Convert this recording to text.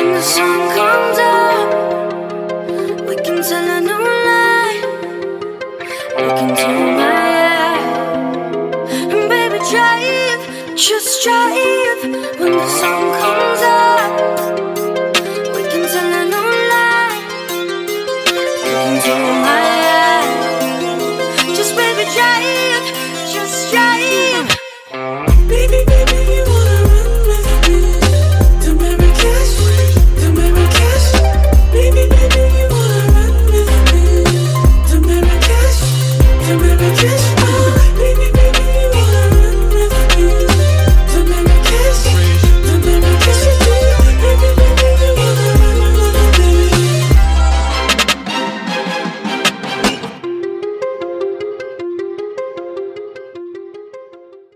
When the sun comes up, we can tell a new lie. Look into my eyes, and baby, drive, just drive.